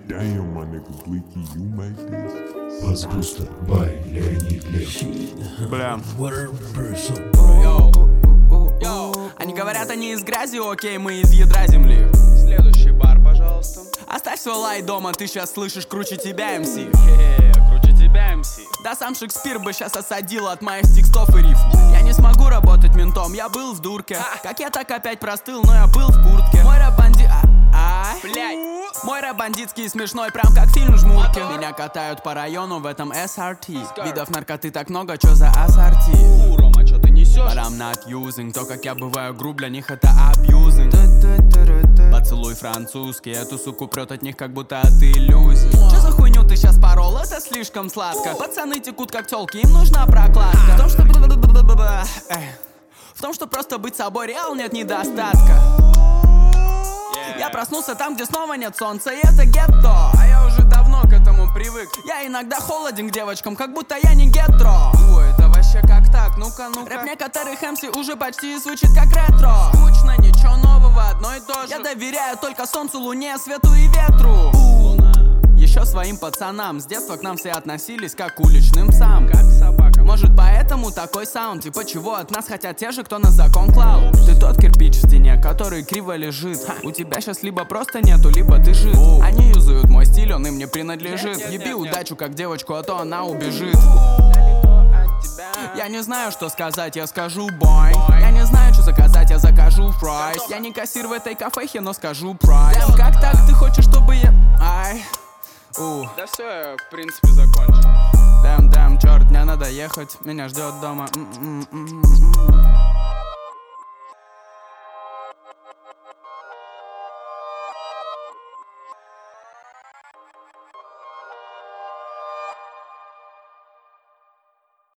Damn, my nigga Bleaky, you made this? Подкастер by Леонид Лев. Бля. Они говорят, они из грязи, окей, мы из ядра земли. Следующий бар, пожалуйста. Оставь свой лай дома, ты сейчас слышишь круче тебя, МС. Круче тебя, МС. Да сам Шекспир бы сейчас осадил от моих текстов и рифм. Я не смогу работать ментом, я был в дурке. Как я так опять простыл, но я был в куртке. Мой рэп бандит... Блядь. Мой рэп бандитский смешной, прям как фильм «Жмурки». Меня катают по району в этом SRT. Видов наркоты так много, чё за ассорти? Рома, чё ты несёшь? But I'm not using. То, как я бываю груб, для них это абьюзинг. Поцелуй французский, эту суку прёт от них, как будто от иллюзий. Чё за хуйню ты сейчас порол? Это слишком сладко. Пацаны текут как тёлки, им нужна прокладка. В том, что просто быть собой реал, нет недостатка. Я проснулся там, где снова нет солнца, и это гетто. А я уже давно к этому привык. Я иногда холоден к девочкам, как будто я не гетро. Ой, это вообще как так? Ну-ка, ну-ка. Рэп некоторых МС уже почти звучит как ретро. Скучно, ничего нового, одно и то же. Я доверяю только солнцу, луне, свету и ветру. Луна. Еще своим пацанам. С детства к нам все относились как к уличным псам. Как собака. Может, поэтому такой саунд. Типа чего от нас хотят те же, кто на закон клал. Ты тот кирпич в стене, который криво лежит. У тебя сейчас либо просто нету, либо ты жив. Они юзают мой стиль, он им не принадлежит. Еби удачу как девочку, а то она убежит. Я не знаю, что сказать, я скажу бой. Я не знаю, что заказать, я закажу фрайс. Я не кассир в этой кафехе, но скажу прайс. Как так ты хочешь, чтобы я... Ай. Да все, я в принципе закончил. Дэм, черт, мне надо ехать, меня ждет дома.